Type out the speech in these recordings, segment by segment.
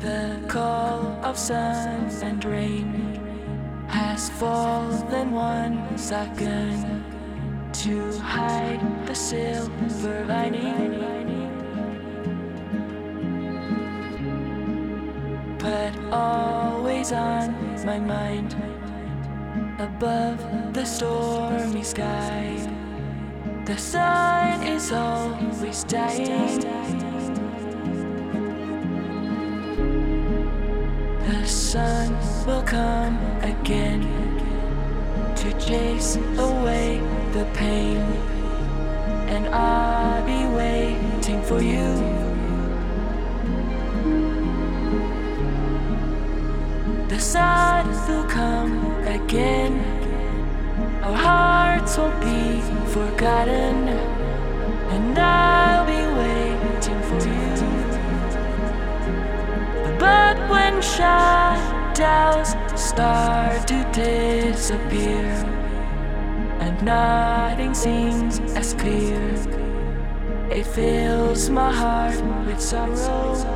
The call of sun and rain has fallen one second to hide the silver lining, but always on my mind, above the stormy sky. The sun is always dying. The sun will come again to chase away the pain, and I'll be waiting for you. The sun will come again. Our hearts won't be forgotten, and I'll be waiting for you. But when shadows start to disappear and nothing seems as clear, it fills my heart with sorrow.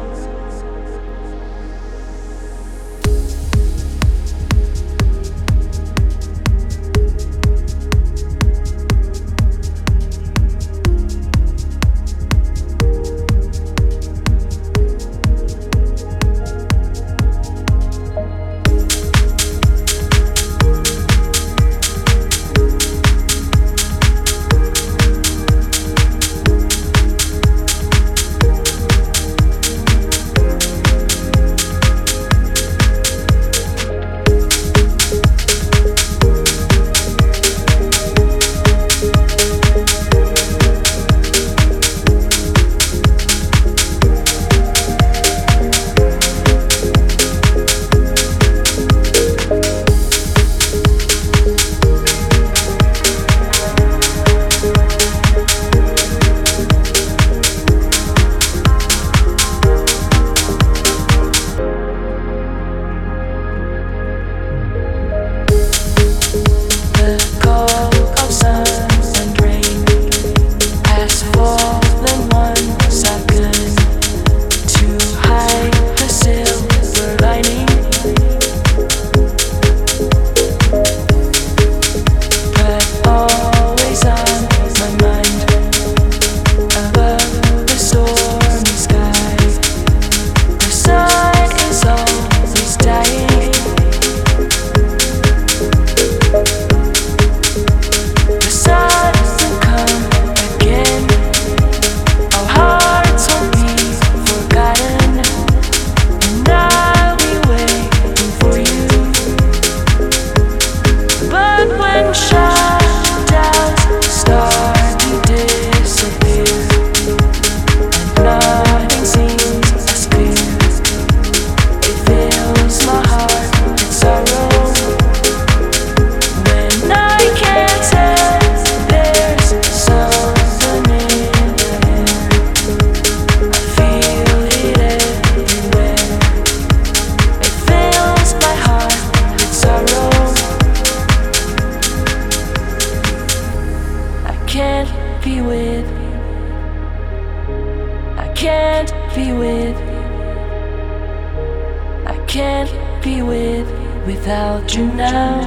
Without you now,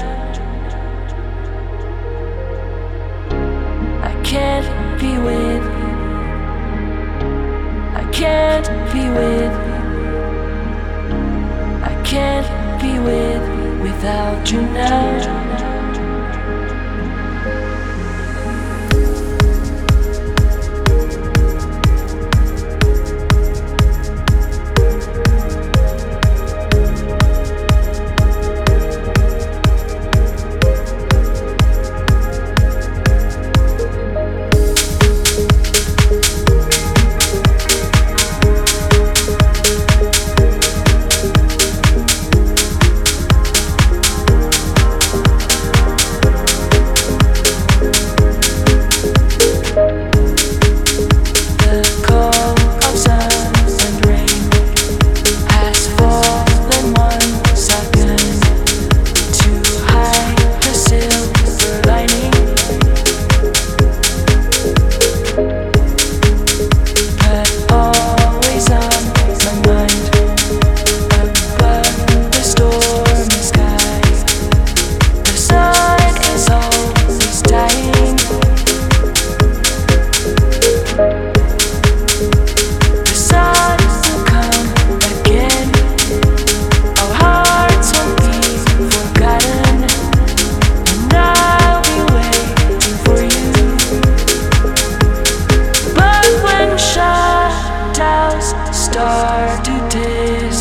I can't be with, I can't be with, I can't be with without you now.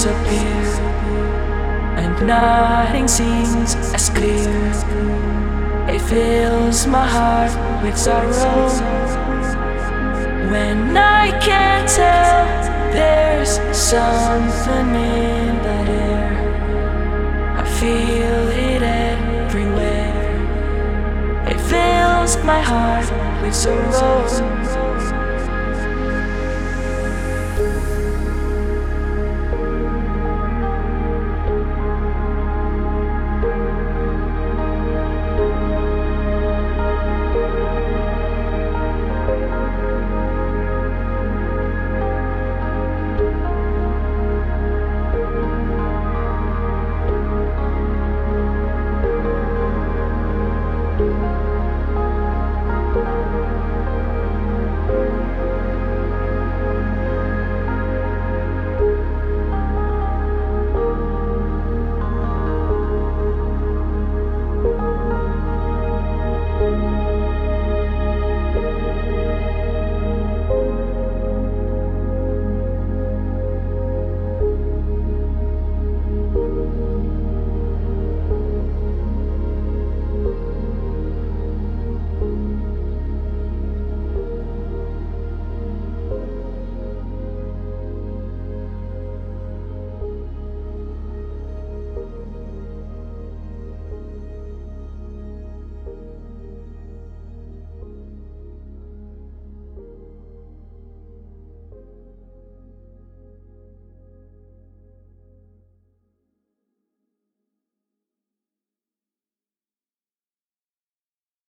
disappear, and nothing seems as clear. It fills my heart with sorrow when I can't tell. There's something in the air. I feel it everywhere. It fills my heart with sorrow.